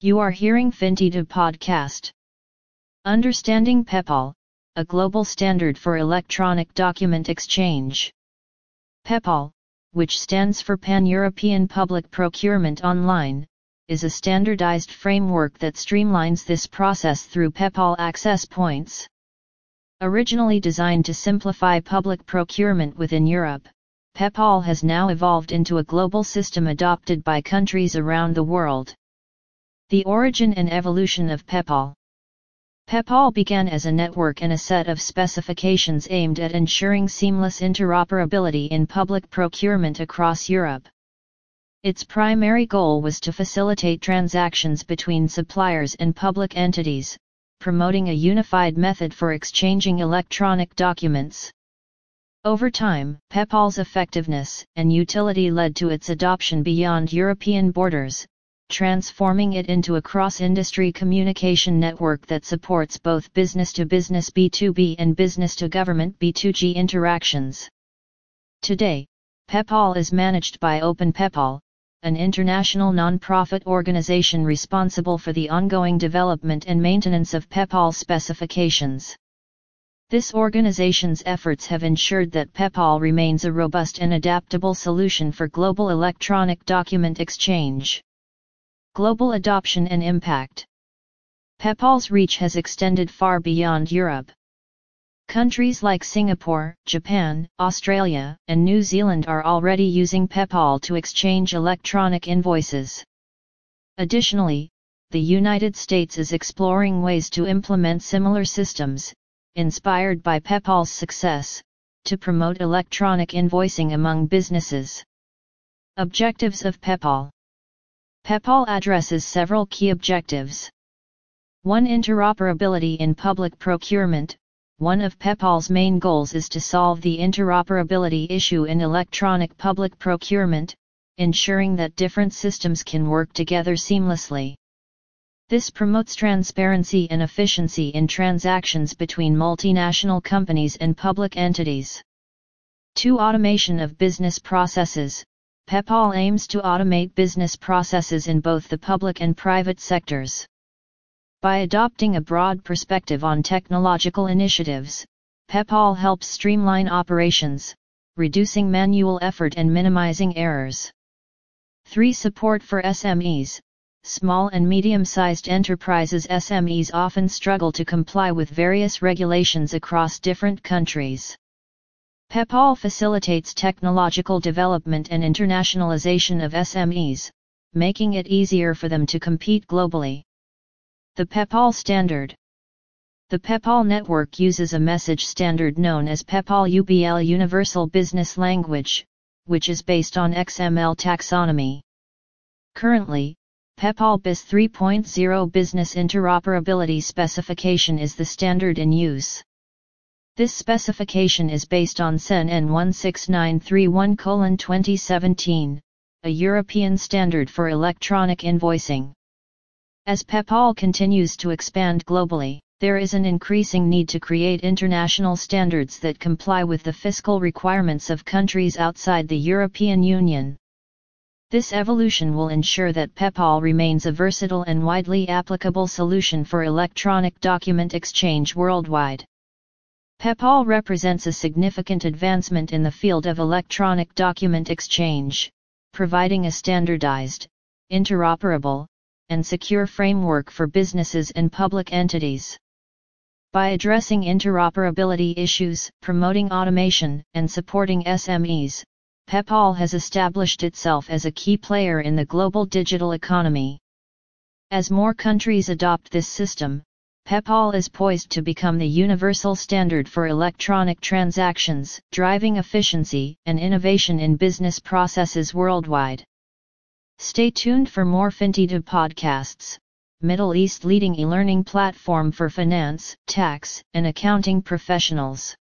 You are hearing FinTech podcast. Understanding PayPal, a global standard for electronic document exchange. PayPal, which stands for Pan-European Public Procurement Online, is a standardized framework that streamlines this process through PayPal access points. Originally designed to simplify public procurement within Europe, PayPal has now evolved into a global system adopted by countries around the world. The origin and evolution of PayPal. PayPal began as a network and a set of specifications aimed at ensuring seamless interoperability in public procurement across Europe. Its primary goal was to facilitate transactions between suppliers and public entities, promoting a unified method for exchanging electronic documents. Over time, PayPal's effectiveness and utility led to its adoption beyond European borders, transforming it into a cross-industry communication network that supports both business-to-business B2B and business-to-government B2G interactions. Today, PayPal is managed by OpenPayPal, an international non-profit organization responsible for the ongoing development and maintenance of PayPal specifications. This organization's efforts have ensured that PayPal remains a robust and adaptable solution for global electronic document exchange. Global adoption and impact. PayPal's reach has extended far beyond Europe. Countries like Singapore, Japan, Australia, and New Zealand are already using PayPal to exchange electronic invoices. Additionally, the United States is exploring ways to implement similar systems, inspired by PayPal's success, to promote electronic invoicing among businesses. Objectives of PayPal. PayPal addresses several key objectives. 1. Interoperability in public procurement. One of PayPal's main goals is to solve the interoperability issue in electronic public procurement, ensuring that different systems can work together seamlessly. This promotes transparency and efficiency in transactions between multinational companies and public entities. 2. Automation of business processes. PayPal aims to automate business processes in both the public and private sectors. By adopting a broad perspective on technological initiatives, PayPal helps streamline operations, reducing manual effort and minimizing errors. 3. Support for SMEs. Small and medium-sized enterprises (SMEs) often struggle to comply with various regulations across different countries. PayPal facilitates technological development and internationalization of SMEs, making it easier for them to compete globally. The PayPal Standard. The PayPal network uses a message standard known as PayPal UBL Universal Business Language, which is based on XML taxonomy. Currently, PayPal BIS 3.0 Business Interoperability Specification is the standard in use. This specification is based on CEN N 16931:2017, a European standard for electronic invoicing. As PayPal continues to expand globally, there is an increasing need to create international standards that comply with the fiscal requirements of countries outside the European Union. This evolution will ensure that PayPal remains a versatile and widely applicable solution for electronic document exchange worldwide. PayPal represents a significant advancement in the field of electronic document exchange, providing a standardized, interoperable, and secure framework for businesses and public entities. By addressing interoperability issues, promoting automation, and supporting SMEs, PayPal has established itself as a key player in the global digital economy. As more countries adopt this system, PayPal is poised to become the universal standard for electronic transactions, driving efficiency and innovation in business processes worldwide. Stay tuned for more FinTech podcasts, Middle East leading e-learning platform for finance, tax, and accounting professionals.